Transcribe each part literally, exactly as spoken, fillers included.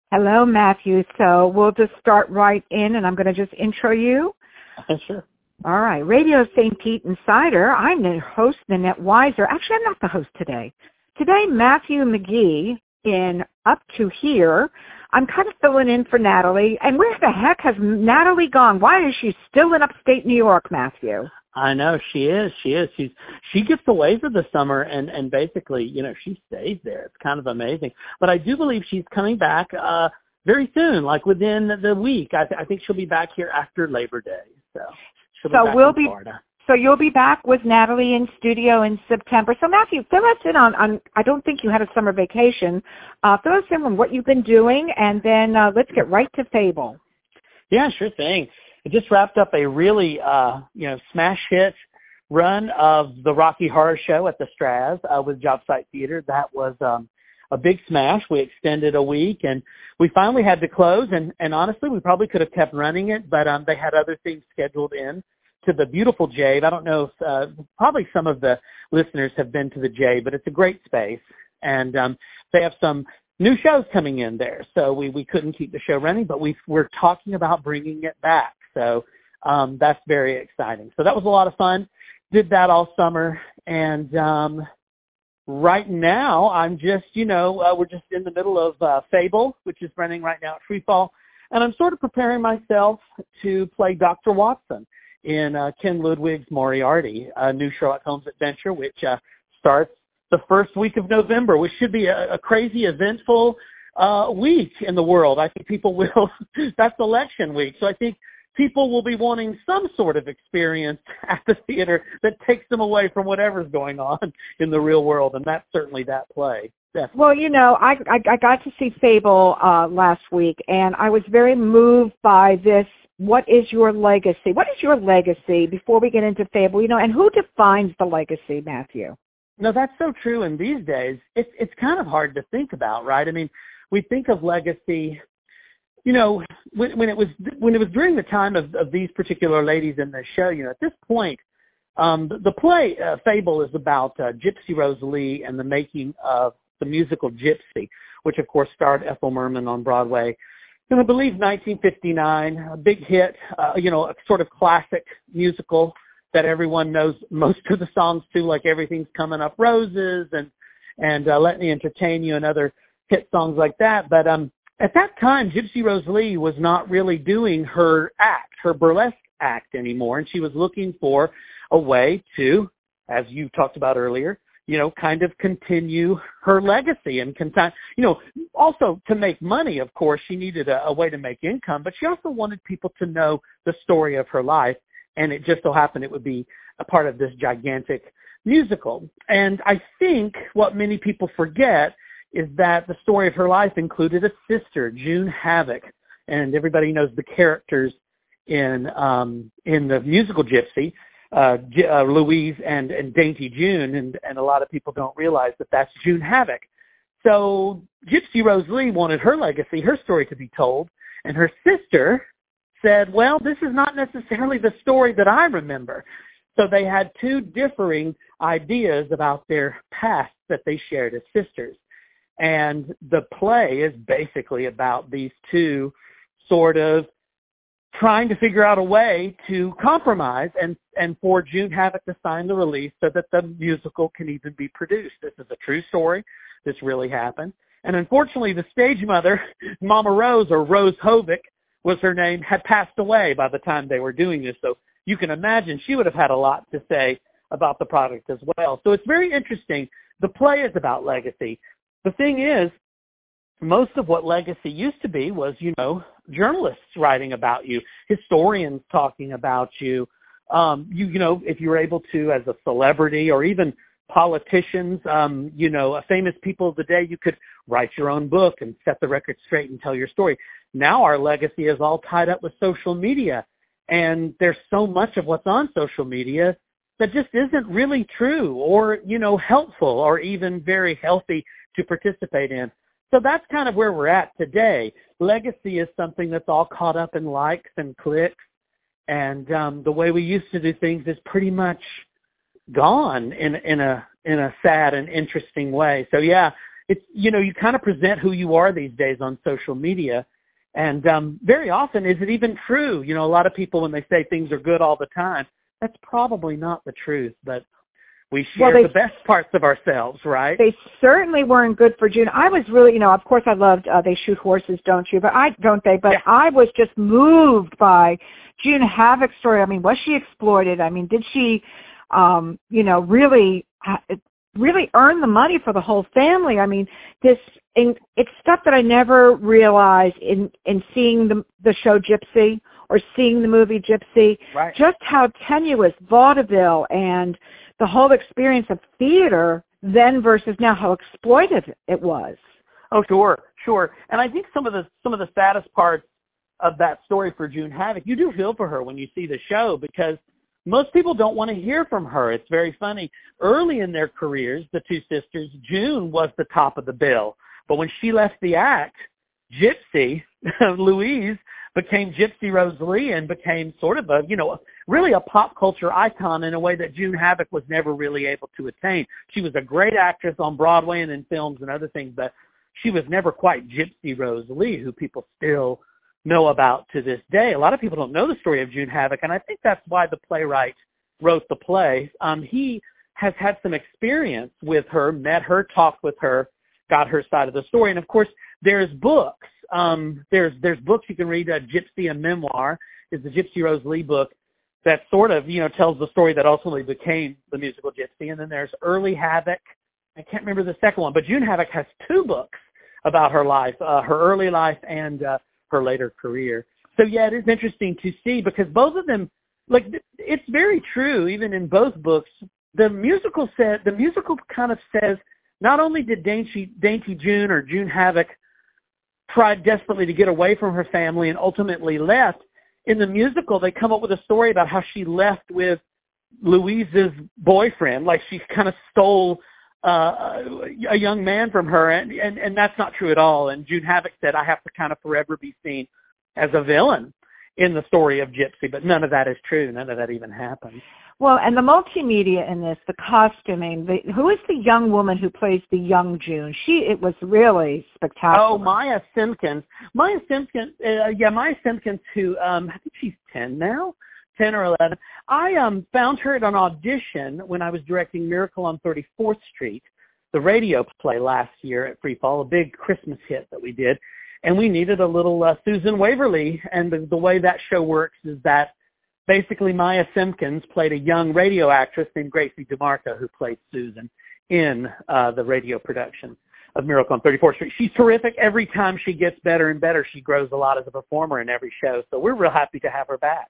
Hello, Matthew. So we'll just start right in, and I'm going to just intro you. Sure. All right. Radio Saint Pete Insider. I'm the host, Nanette Weiser. Actually, I'm not the host today. Today, Matthew McGee in Up to Here. I'm kind of filling in for Natalie. And where the heck has Natalie gone? Why is she still in upstate New York, Matthew? I know she is. She is. She's she gets away for the summer, and and basically, you know, she stays there. It's kind of amazing. But I do believe she's coming back uh, very soon, like within the week. I, th- I think she'll be back here after Labor Day. So she'll be so back we'll in be. Florida. So you'll be back with Natalie in studio in September. So Matthew, fill us in on, on I don't think you had a summer vacation. Uh, fill us in on what you've been doing, and then uh, let's get right to Fable. Yeah, sure thing. I just wrapped up a really, uh, you know, smash hit run of the Rocky Horror Show at the Straz uh, with Job Site Theater. That was um, a big smash. We extended a week, and we finally had to close. And, and honestly, we probably could have kept running it, but um, they had other things scheduled in. To the beautiful Jade. I don't know if uh, probably some of the listeners have been to the Jade, but it's a great space, and um, they have some new shows coming in there. So we, we couldn't keep the show running, but we we're talking about bringing it back. So um, that's very exciting. So that was a lot of fun. Did that all summer, and um, right now I'm just you know uh, we're just in the middle of uh, Fable, which is running right now at Freefall, and I'm sort of preparing myself to play Doctor Watson in uh, Ken Ludwig's Moriarty, a new Sherlock Holmes adventure, which uh, starts the first week of November, which should be a, a crazy, eventful uh, week in the world. I think people will, that's election week, so I think people will be wanting some sort of experience at the theater that takes them away from whatever's going on in the real world, and that's certainly that play. Definitely. Well, you know, I, I, I got to see Fable uh, last week, and I was very moved by this. What is your legacy? What is your legacy before we get into Fable? You know, and who defines the legacy, Matthew? No, that's so true. And these days, it's it's kind of hard to think about, right? I mean, we think of legacy, you know, when, when it was when it was during the time of, of these particular ladies in the show. You know, at this point, um, the, the play uh, Fable is about uh, Gypsy Rose Lee and the making of the musical Gypsy, which of course starred Ethel Merman on Broadway. And I believe nineteen fifty-nine, a big hit, uh, you know, a sort of classic musical that everyone knows most of the songs to, like Everything's Coming Up Roses and and uh, Let Me Entertain You and other hit songs like that. But um, at that time, Gypsy Rose Lee was not really doing her act, her burlesque act anymore, and she was looking for a way to, as you talked about earlier, you know, kind of continue her legacy and, conti- you know, also to make money, of course, she needed a, a way to make income, but she also wanted people to know the story of her life, and it just so happened it would be a part of this gigantic musical. And I think what many people forget is that the story of her life included a sister, June Havoc, and everybody knows the characters in um, in the musical Gypsy. Uh, uh, Louise and, and Dainty June, and, and a lot of people don't realize that that's June Havoc. So Gypsy Rose Lee wanted her legacy, her story to be told, and her sister said, well, this is not necessarily the story that I remember. So they had two differing ideas about their past that they shared as sisters. And the play is basically about these two sort of trying to figure out a way to compromise and, and for June Havoc to sign the release so that the musical can even be produced. This is a true story. This really happened. And unfortunately, the stage mother, Mama Rose, or Rose Hovick was her name, had passed away by the time they were doing this. So you can imagine she would have had a lot to say about the product as well. So it's very interesting. The play is about legacy. The thing is, most of what legacy used to be was, you know, journalists writing about you, historians talking about you. Um, you, you know, if you were able to, as a celebrity, or even politicians, um, you know, famous people of the day, you could write your own book and set the record straight and tell your story. Now our legacy is all tied up with social media, and there's so much of what's on social media that just isn't really true or, you know, helpful or even very healthy to participate in. So that's kind of where we're at today. Legacy is something that's all caught up in likes and clicks, and um, the way we used to do things is pretty much gone in in a in a sad and interesting way. So yeah, it's, you know, you kind of present who you are these days on social media. And um, very often, is it even true? You know, a lot of people, when they say things are good all the time, that's probably not the truth, but we share well, they, the best parts of ourselves, right? They certainly weren't good for June. I was really, you know, of course I loved uh, They Shoot Horses, Don't You? But I don't they? But yeah. I was just moved by June Havoc's story. I mean, was she exploited? I mean, did she, um, you know, really, really earn the money for the whole family? I mean, this, and it's stuff that I never realized in in seeing the the show Gypsy or seeing the movie Gypsy. Right. Just how tenuous vaudeville and the whole experience of theater then versus now, how exploited it was. Oh, sure, sure. And I think some of the some of the saddest parts of that story for June Havoc, you do feel for her when you see the show, because most people don't want to hear from her. It's very funny. Early in their careers, the two sisters, June was the top of the bill. But when she left the act, Gypsy, Louise, became Gypsy Rose Lee and became sort of a, you know, really a pop culture icon in a way that June Havoc was never really able to attain. She was a great actress on Broadway and in films and other things, but she was never quite Gypsy Rose Lee, who people still know about to this day. A lot of people don't know the story of June Havoc, and I think that's why the playwright wrote the play. Um, he has had some experience with her, met her, talked with her, got her side of the story. And, of course, there's books. Um, there's there's books you can read. Uh, Gypsy, a Memoir is the Gypsy Rose Lee book that sort of, you know, tells the story that ultimately became the musical Gypsy. And then there's Early Havoc. I can't remember the second one, but June Havoc has two books about her life, uh, her early life and uh, her later career. So, yeah, it is interesting to see, because both of them, like, it's very true, even in both books, the musical said, the musical kind of says, not only did Dainty, Dainty June or June Havoc tried desperately to get away from her family and ultimately left, in the musical they come up with a story about how she left with Louise's boyfriend, like she kind of stole uh, a young man from her, and, and, and that's not true at all. And June Havoc said, I have to kind of forever be seen as a villain in the story of Gypsy, but none of that is true. None of that even happened. Well, and the multimedia in this, the costuming, the, who is the young woman who plays the young June? She, it was really spectacular. Oh, Maya Simpkins. Maya Simpkins, uh, yeah, Maya Simpkins, who um, I think she's ten now, ten or eleven. I um, found her at an audition when I was directing Miracle on thirty-fourth Street, the radio play last year at Free Fall, a big Christmas hit that we did. And we needed a little uh, Susan Waverly, and the, the way that show works is that basically Maya Simpkins played a young radio actress named Gracie DeMarco, who played Susan in uh, the radio production of Miracle on thirty-fourth Street. She's terrific. Every time she gets better and better, she grows a lot as a performer in every show. So we're real happy to have her back.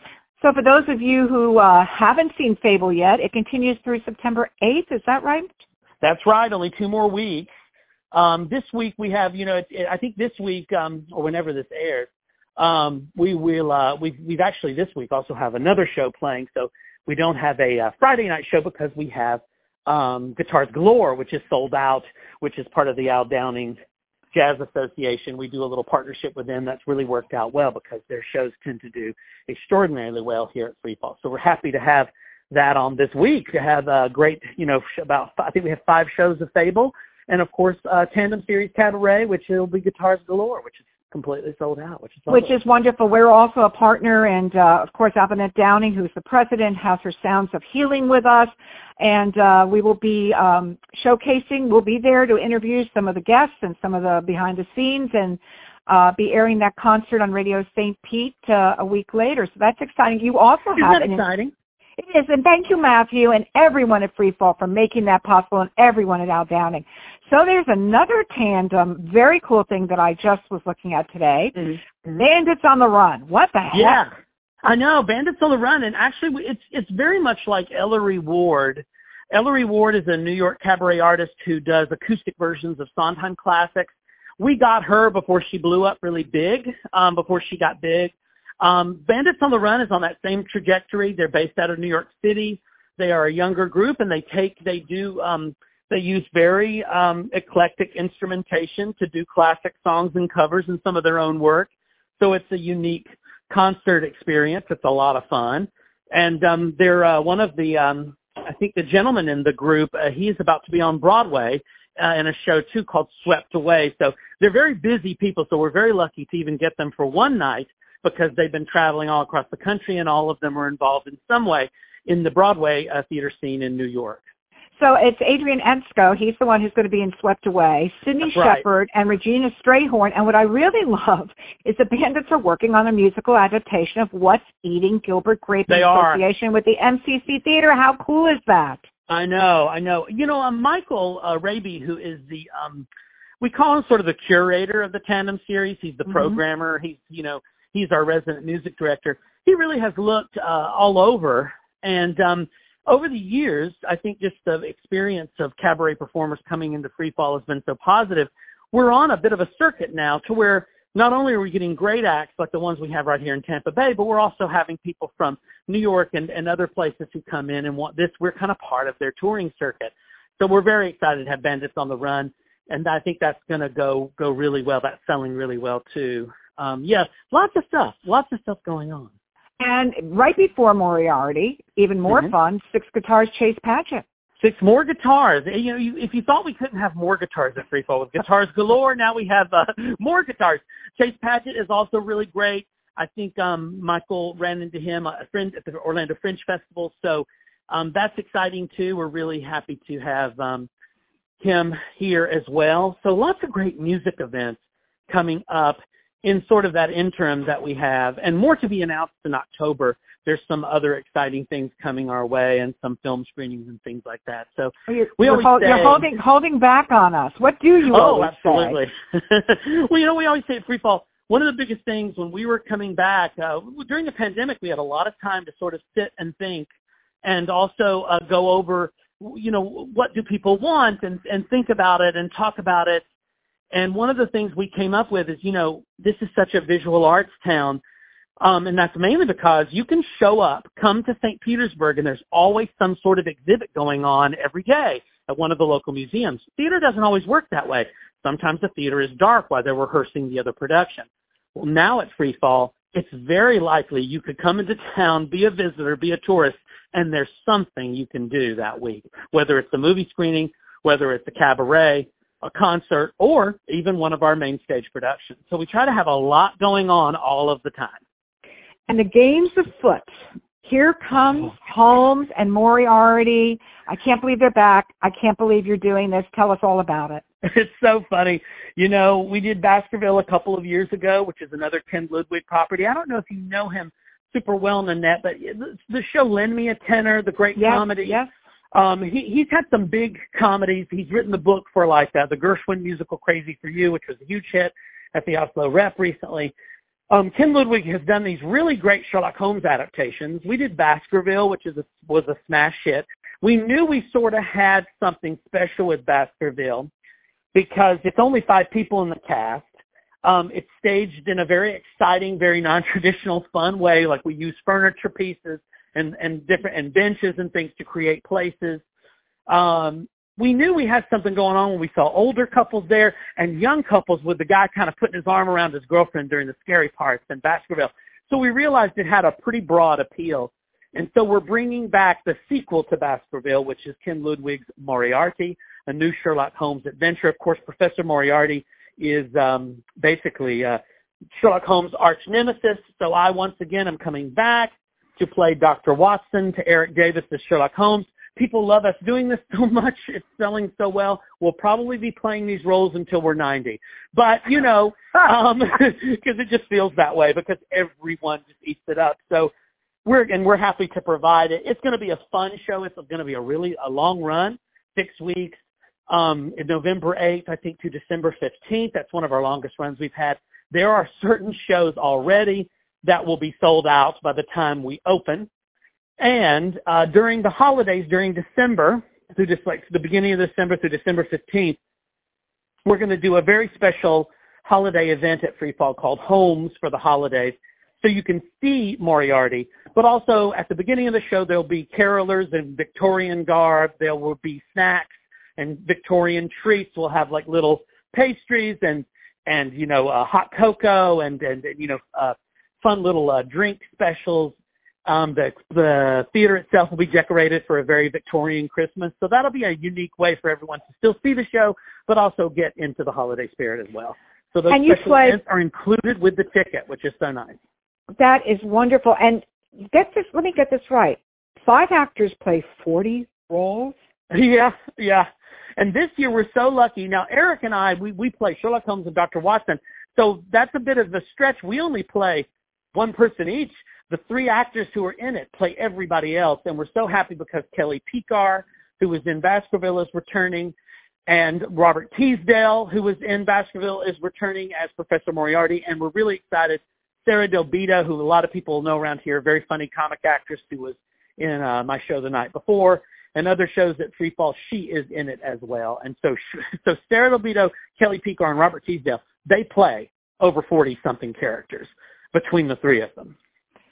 So for those of you who uh, haven't seen Fable yet, it continues through September eighth. Is that right? That's right. Only two more weeks. Um, this week we have, you know, it, it, I think this week, um, or whenever this airs, um, we will, uh, we've, we've actually this week also have another show playing. So we don't have a uh, Friday night show because we have um, Guitars Galore, which is sold out, which is part of the Al Downing Jazz Association. We do a little partnership with them that's really worked out well because their shows tend to do extraordinarily well here at Free Fall. So we're happy to have that on this week, to have a great, you know, about, I think we have five shows of Fable. And, of course, uh, Tandem Series Cabaret, which will be Guitars Galore, which is completely sold out. Which is Which is wonderful. We're also a partner. And, uh, of course, Albanette Downing, who's the president, has her Sounds of Healing with us. And uh, we will be um, showcasing. We'll be there to interview some of the guests and some of the behind the scenes and uh, be airing that concert on Radio Saint Pete uh, a week later. So that's exciting. You also Isn't have that exciting? It is, and thank you, Matthew, and everyone at Free Fall for making that possible, and everyone at Al Downing. So there's another tandem, very cool thing that I just was looking at today. Mm-hmm. Bandits on the Run. What the heck? Yeah, I know, Bandits on the Run, and actually it's it's very much like Ellery Ward. Ellery Ward is a New York cabaret artist who does acoustic versions of Sondheim classics. We got her before she blew up really big, um, before she got big. Um, Bandits on the Run is on that same trajectory. They're based out of New York City. They are a younger group, and they take, they do, um, they use very um, eclectic instrumentation to do classic songs and covers and some of their own work. So it's a unique concert experience. It's a lot of fun. And um, they're uh, one of the, um, I think the gentleman in the group, uh, he's about to be on Broadway uh, in a show, too, called Swept Away. So they're very busy people, so we're very lucky to even get them for one night because they've been traveling all across the country, and all of them are involved in some way in the Broadway uh, theater scene in New York. So it's Adrian Ensko. He's the one who's going to be in Swept Away. Sydney Right. Shepherd and Regina Strayhorn. And what I really love is the bandits are working on a musical adaptation of What's Eating Gilbert Grape in They are. association with the M C C Theater. How cool is that? I know, I know. You know, um, Michael uh, Raby, who is the, um, we call him sort of the curator of the Tandem series. He's the mm-hmm. programmer. He's, you know, he's our resident music director. He really has looked uh, all over. And um, over the years, I think just the experience of cabaret performers coming into Free Fall has been so positive. We're on a bit of a circuit now to where not only are we getting great acts like the ones we have right here in Tampa Bay, but we're also having people from New York and, and other places who come in and want this. We're kind of part of their touring circuit. So we're very excited to have Bandits on the run, and I think that's going to go go really well. That's selling really well, too. Um, yeah, lots of stuff, lots of stuff going on. And right before Moriarty, even more mm-hmm. fun, Six Guitars Chase Paget. Six more guitars. You know, you, if you thought we couldn't have more guitars at Free Fall with guitars galore, now we have uh, more guitars. Chase Paget is also really great. I think um, Michael ran into him, a friend at the Orlando Fringe Festival, so um, that's exciting too. We're really happy to have um, him here as well. So lots of great music events coming up in sort of that interim that we have, and more to be announced in October. There's some other exciting things coming our way and some film screenings and things like that. So you're, we you're, always hold, say, you're holding holding back on us. What do you oh, always absolutely. say? Well, you know, we always say at Free Fall, one of the biggest things when we were coming back, uh, during the pandemic, we had a lot of time to sort of sit and think and also uh, go over, you know, what do people want and, and think about it and talk about it. And one of the things we came up with is, you know, this is such a visual arts town. Um, and that's mainly because you can show up, come to Saint Petersburg, and there's always some sort of exhibit going on every day at one of the local museums. Theater doesn't always work that way. Sometimes the theater is dark while they're rehearsing the other production. Well, now at Free Fall, it's very likely you could come into town, be a visitor, be a tourist, and there's something you can do that week, whether it's a movie screening, whether it's a cabaret, a concert, or even one of our main stage productions. So we try to have a lot going on all of the time. And the game's afoot. Here comes Holmes and Moriarty. I can't believe they're back. I can't believe you're doing this. Tell us all about it. It's so funny. You know, we did Baskerville a couple of years ago, which is another Ken Ludwig property. I don't know if you know him super well, Nanette, but the show Lend Me a Tenor, the great yes, comedy. Yes. Um, he, he's had some big comedies. He's written the book for like uh, the Gershwin musical Crazy for You, which was a huge hit at the Oslo Rep recently. Um, Ken Ludwig has done these really great Sherlock Holmes adaptations. We did Baskerville, which is a, was a smash hit. We knew we sort of had something special with Baskerville because it's only five people in the cast. Um, it's staged in a very exciting, very non-traditional, fun way. Like we use furniture pieces and, and different and benches and things to create places. Um, we knew we had something going on when we saw older couples there and young couples with the guy kind of putting his arm around his girlfriend during the scary parts in Baskerville. So we realized it had a pretty broad appeal. And so we're bringing back the sequel to Baskerville, which is Ken Ludwig's Moriarty, a new Sherlock Holmes adventure. Of course, Professor Moriarty is um, basically uh, Sherlock Holmes' arch nemesis. So I, once again, am coming back to play Doctor Watson to Eric Davis as Sherlock Holmes. People love us doing this so much. It's selling so well. We'll probably be playing these roles until we're ninety. But, you know, um, because it just feels that way because everyone just eats it up. So we're, and we're happy to provide it. It's going to be a fun show. It's going to be a really a long run, six weeks, um, in November eighth, I think, to December fifteenth. That's one of our longest runs we've had. There are certain shows already that will be sold out by the time we open. And uh, during the holidays, during December, through just like the beginning of December through December fifteenth, we're going to do a very special holiday event at Free Fall called Homes for the Holidays. So you can see Moriarty, but also at the beginning of the show, there'll be carolers in Victorian garb. There will be snacks and Victorian treats. We'll have like little pastries and, and you know, uh, hot cocoa and, and, you know, uh, fun little uh, drink specials. Um, the, the theater itself will be decorated for a very Victorian Christmas. So that'll be a unique way for everyone to still see the show, but also get into the holiday spirit as well. So those and you special play, events are included with the ticket, which is so nice. That is wonderful. And get this, let me get this right. Five actors play forty roles? Yeah, yeah. And this year we're so lucky. Now, Eric and I, we, we play Sherlock Holmes and Doctor Watson. So that's a bit of a stretch. We only play one person each. The three actors who are in it play everybody else. And we're so happy because Kelly Picar, who was in Baskerville, is returning. And Robert Teasdale, who was in Baskerville, is returning as Professor Moriarty. And we're really excited. Sarah Del Bita, who a lot of people know around here, a very funny comic actress who was in uh, my show the night before and other shows at Freefall, she is in it as well. And so so Sarah Del Bita, Kelly Picar, and Robert Teasdale, they play over forty-something characters between the three of them.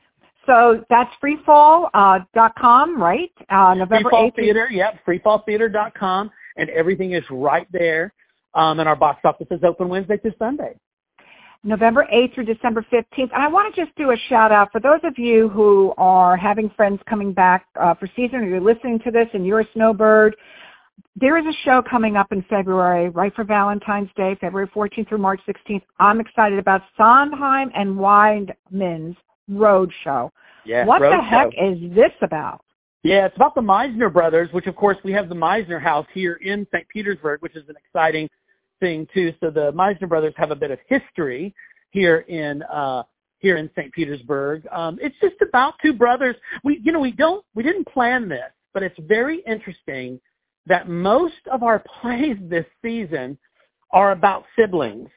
So that's freefall dot com, uh, right? Uh, November Freefall eighth. Theater, yep, freefall theater dot com, and everything is right there. Um, and our box office is open Wednesday through Sunday. November eighth through December fifteenth. And I want to just do a shout out for those of you who are having friends coming back uh, for season, or you're listening to this and you're a snowbird. There is a show coming up in February, right for Valentine's Day, February fourteenth through March sixteenth. I'm excited about Sondheim and Weinman's Road Show. Yeah, what Road the heck Show. is this about? Yeah, it's about the Meisner brothers, which, of course, we have the Meisner house here in Saint Petersburg, which is an exciting thing, too. So the Meisner brothers have a bit of history here in uh, here in Saint Petersburg. Um, it's just about two brothers. We, you know, we don't, we didn't plan this, but it's very interesting that most of our plays this season are about siblings.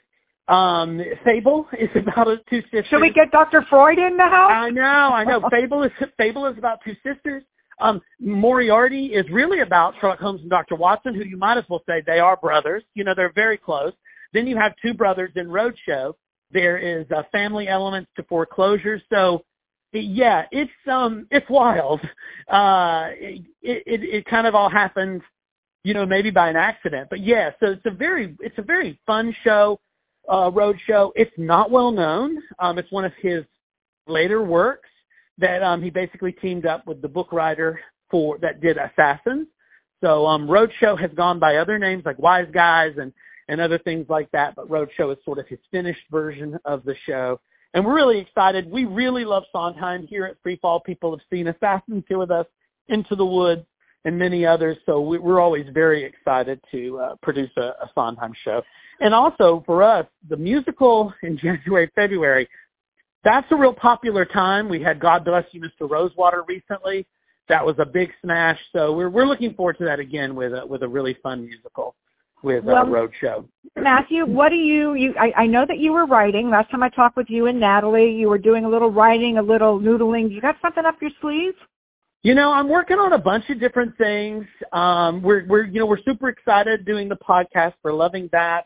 Um, Fable is about two sisters. Should we get Doctor Freud in the house? I know, I know. Fable is Fable is about two sisters. Um, Moriarty is really about Sherlock Holmes and Doctor Watson, who you might as well say they are brothers. You know, they're very close. Then you have two brothers in Roadshow. There is uh, family elements to Foreclosure. So, yeah, it's um, it's wild. Uh, it, it it kind of all happened, you know, maybe by an accident. But yeah, so it's a very it's a very fun show, uh, Roadshow. It's not well known. Um, it's one of his later works that um, he basically teamed up with the book writer for that did Assassins. So um, Roadshow has gone by other names like Wise Guys and, and other things like that, but Roadshow is sort of his finished version of the show. And we're really excited. We really love Sondheim here at Freefall. People have seen Assassins here with us, Into the Woods, and many others. So we, we're always very excited to uh, produce a, a Sondheim show. And also for us, the musical in January, February, that's a real popular time. We had God Bless You, Mister Rosewater recently. That was a big smash. So we're we're looking forward to that again with a, with a really fun musical with well, uh, Roadshow. Matthew, what do you, you I, I know that you were writing. Last time I talked with you and Natalie, you were doing a little writing, a little noodling. You got something up your sleeve? You know, I'm working on a bunch of different things. Um, we're, we're, you know, we're super excited doing the podcast. We're loving that.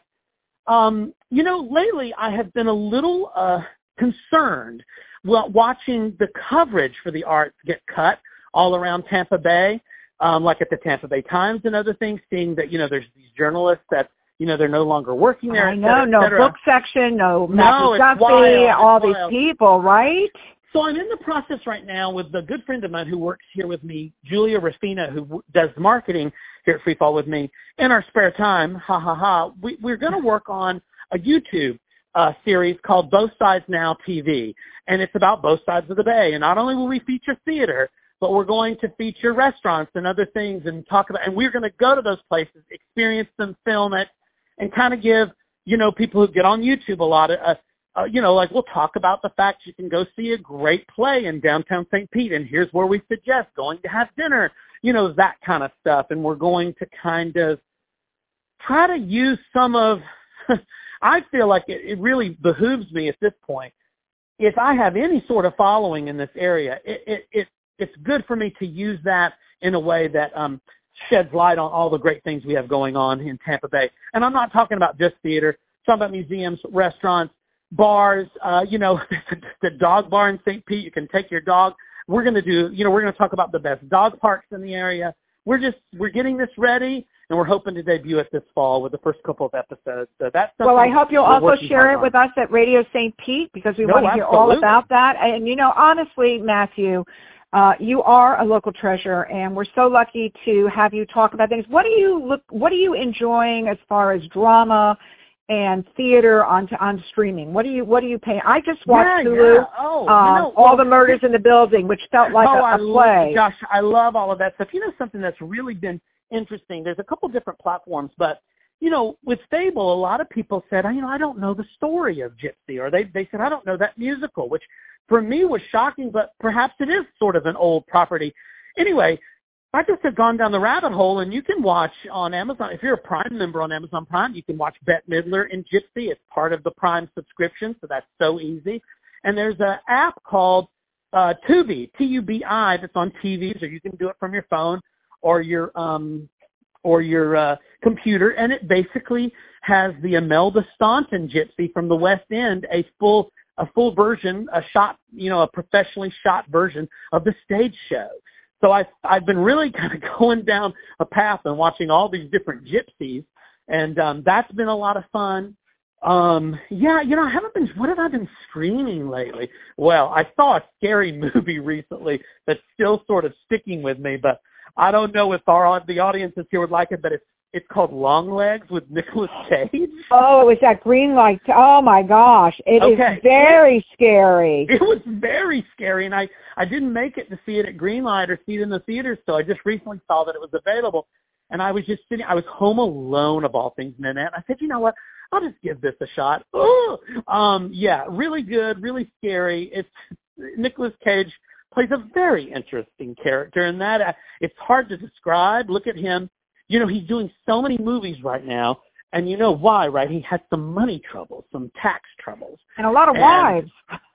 Um, you know, lately I have been a little uh, concerned while watching the coverage for the arts get cut all around Tampa Bay, um, like at the Tampa Bay Times and other things, seeing that, you know, there's these journalists that, you know, they're no longer working there. I know, no book section, no Matthew Duffy, all all these people, right? So I'm in the process right now with a good friend of mine who works here with me, Julia Rafina, who does marketing here at Freefall with me. In our spare time, ha ha ha, we, we're going to work on a YouTube uh, series called Both Sides Now T V, and it's about both sides of the bay. And not only will we feature theater, but we're going to feature restaurants and other things and talk about, and we're going to go to those places, experience them, film it, and kind of give, you know, people who get on YouTube a lot of, uh, uh, you know, like we'll talk about the fact you can go see a great play in downtown Saint Pete, and here's where we suggest going to have dinner, you know, that kind of stuff. And we're going to kind of try to use some of, I feel like it, it really behooves me at this point. If I have any sort of following in this area, it, it, it it's good for me to use that in a way that um, sheds light on all the great things we have going on in Tampa Bay. And I'm not talking about just theater. I'm talking about museums, restaurants, bars, uh, you know, the dog bar in Saint Pete. You can take your dog. We're going to do, you know, we're going to talk about the best dog parks in the area. we're just we're getting this ready, and we're hoping to debut it this fall with the first couple of episodes. So that's well, I hope you'll also share it on. with us at Radio Saint Pete, because we no, want to hear absolutely. all about that. And you know, honestly, Matthew, uh, you are a local treasure, and we're so lucky to have you talk about things. What are you look? What are you enjoying as far as drama and theater on on streaming? What do you what do you pay? I just watched yeah, Hulu, yeah. Oh, uh, you know, All well, the Murders in the Building, which felt like oh, a, I a play. Love, gosh, I love all of that stuff. You know, something that's really been interesting. There's a couple different platforms, but you know, with Fable, a lot of people said, you know, I don't know the story of Gypsy, or they they said, I don't know that musical, which for me was shocking, but perhaps it is sort of an old property. Anyway, I just have gone down the rabbit hole, and you can watch on Amazon. If you're a Prime member on Amazon Prime, you can watch Bette Midler in Gypsy. It's part of the Prime subscription, so that's so easy. And there's an app called uh, Tubi, T U B I, that's on T Vs, or you can do it from your phone or your um, or your uh, computer, and it basically has the Imelda Staunton Gypsy from the West End, a full a full version, a shot, you know, a professionally shot version of the stage show. So I've, I've been really kind of going down a path and watching all these different gypsies, and um, that's been a lot of fun. Um, yeah, you know, I haven't been, what have I been streaming lately? Well, I saw a scary movie recently that's still sort of sticking with me, but I don't know if our the audiences here would like it, but it's it's called Longlegs with Nicolas Cage. Oh, it was that green light. Oh my gosh, it okay. is very it, scary. It was very scary, and I I didn't make it to see it at Greenlight or see it in the theaters, so I just recently saw that it was available, and I was just sitting. I was home alone of all things, Nanette. And I said, you know what? I'll just give this a shot. Ooh! Um, yeah, really good, really scary. It's Nicolas Cage plays a very interesting character, and that uh, it's hard to describe. Look at him. You know, he's doing so many movies right now, and you know why, right? He had some money troubles, some tax troubles. And a lot of and, wives.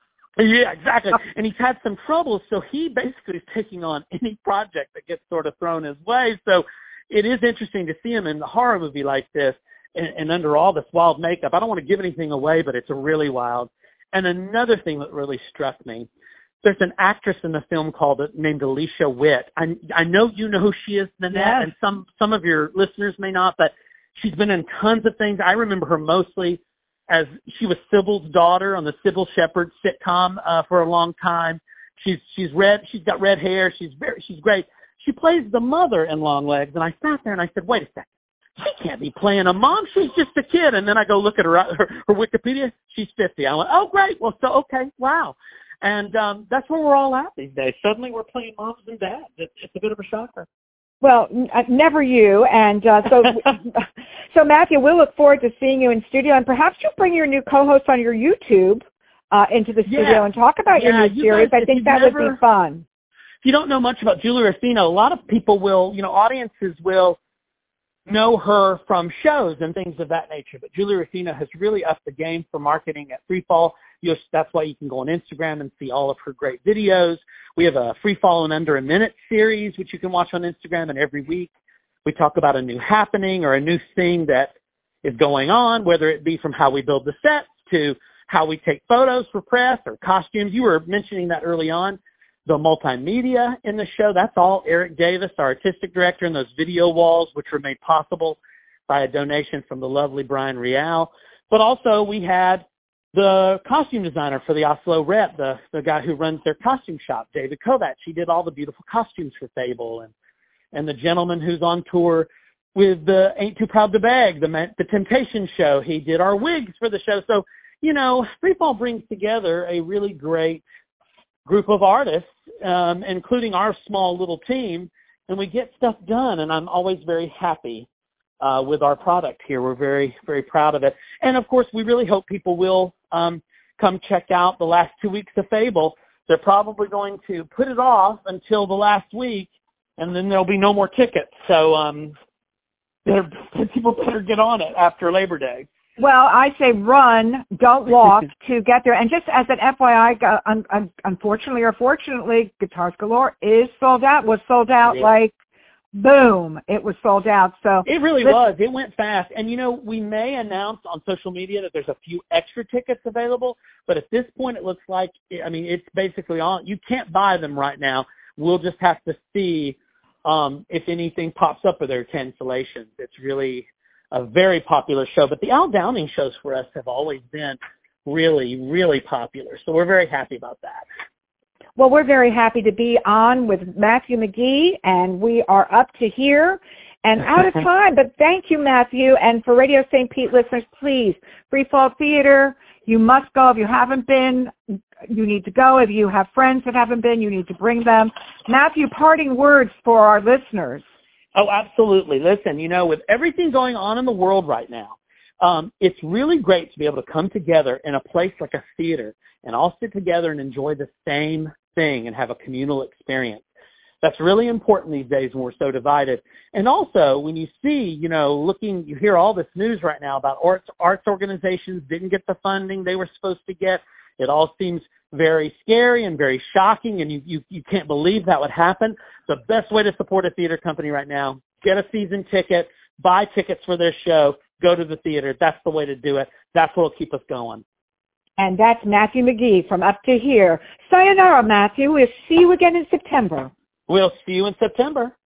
Yeah, exactly. And he's had some troubles, so he basically is taking on any project that gets sort of thrown his way. So it is interesting to see him in a horror movie like this and, and under all this wild makeup. I don't want to give anything away, but it's really wild. And another thing that really struck me, there's an actress in the film called named Alicia Witt. I, I know you know who she is, Nanette, yes. and some, some of your listeners may not, but she's been in tons of things. I remember her mostly as she was Sybil's daughter on the Sybil Shepherd sitcom uh, for a long time. She's she's red. She's got red hair. She's very she's great. She plays the mother in Longlegs, and I sat there and I said, wait a second. She can't be playing a mom. She's just a kid. And then I go look at her her, her Wikipedia. She's fifty. I went, oh great. Well, so okay, wow. And um, that's where we're all at these days. Suddenly we're playing moms and dads. It's, it's a bit of a shocker. Well, n- never you. And uh, so, so Matthew, we'll look forward to seeing you in studio. And perhaps you'll bring your new co-host on your YouTube uh, into the studio yeah. and talk about yeah, your new you series. guys, I think that never, would be fun. If you don't know much about Julie Racino, a lot of people will, you know, audiences will know her from shows and things of that nature. But Julie Racino has really upped the game for marketing at Freefall. You know, that's why you can go on Instagram and see all of her great videos. We have a Freefall in Under a Minute series, which you can watch on Instagram, and every week we talk about a new happening or a new thing that is going on, whether it be from how we build the sets to how we take photos for press or costumes. You were mentioning that early on. The multimedia in the show, that's all Eric Davis, our artistic director, and those video walls, which were made possible by a donation from the lovely Brian Real. But also we had the costume designer for the Oslo Rep, the, the guy who runs their costume shop, David Kovacs. He did all the beautiful costumes for Fable. And, and the gentleman who's on tour with the Ain't Too Proud to Beg, the, the Temptation show, he did our wigs for the show. So, you know, Freefall brings together a really great group of artists, um, including our small little team, and we get stuff done, and I'm always very happy uh, with our product here. We're very, very proud of it. And, of course, we really hope people will um, come check out the last two weeks of Fable. They're probably going to put it off until the last week, and then there'll be no more tickets. So um, people better get on it after Labor Day. Well, I say run, don't walk to get there. And just as an F Y I, uh, un- un- unfortunately or fortunately, Guitars Galore is sold out, was sold out yeah. like, boom, it was sold out. So it really this- was. It went fast. And, you know, we may announce on social media that there's a few extra tickets available, but at this point it looks like, I mean, it's basically on. You can't buy them right now. We'll just have to see um, if anything pops up or there are cancellations. It's really a very popular show. But the Al Downing shows for us have always been really, really popular. So we're very happy about that. Well, we're very happy to be on with Matthew McGee, and we are up to here and out of time. But thank you, Matthew. And for Radio Saint Pete listeners, please, Free Fall Theater, you must go. If you haven't been, you need to go. If you have friends that haven't been, you need to bring them. Matthew, parting words for our listeners. Oh, absolutely. Listen, you know, with everything going on in the world right now, um, it's really great to be able to come together in a place like a theater and all sit together and enjoy the same thing and have a communal experience. That's really important these days when we're so divided. And also, when you see, you know, looking, you hear all this news right now about arts, arts organizations didn't get the funding they were supposed to get. It all seems very scary and very shocking, and you, you, you can't believe that would happen. The best way to support a theater company right now, get a season ticket, buy tickets for their show, go to the theater. That's the way to do it. That's what will keep us going. And that's Matthew McGee from Up to Here. Sayonara, Matthew. We'll see you again in September. We'll see you in September.